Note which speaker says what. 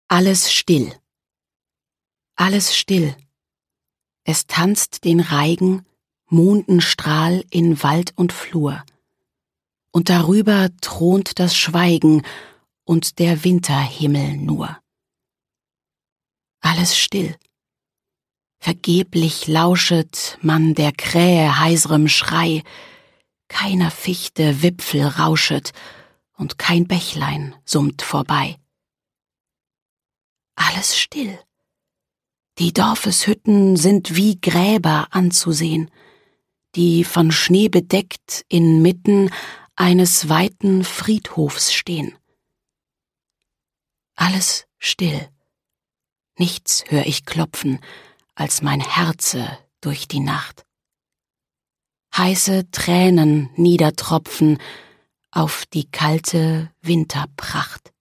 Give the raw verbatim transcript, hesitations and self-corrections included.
Speaker 1: Alles still. Alles still. Es tanzt den Reigen, Mondenstrahl in Wald und Flur. Und darüber thront das Schweigen und der Winterhimmel nur. Alles still. Vergeblich lauschet man der Krähe heiserem Schrei, keiner Fichte Wipfel rauschet und kein Bächlein summt vorbei. Alles still. Die Dorfeshütten sind wie Gräber anzusehen, die von Schnee bedeckt inmitten eines weiten Friedhofs stehen. Alles still. Nichts hör ich klopfen, als mein Herze durch die Nacht. Heiße Tränen niedertropfen auf die kalte Winterpracht.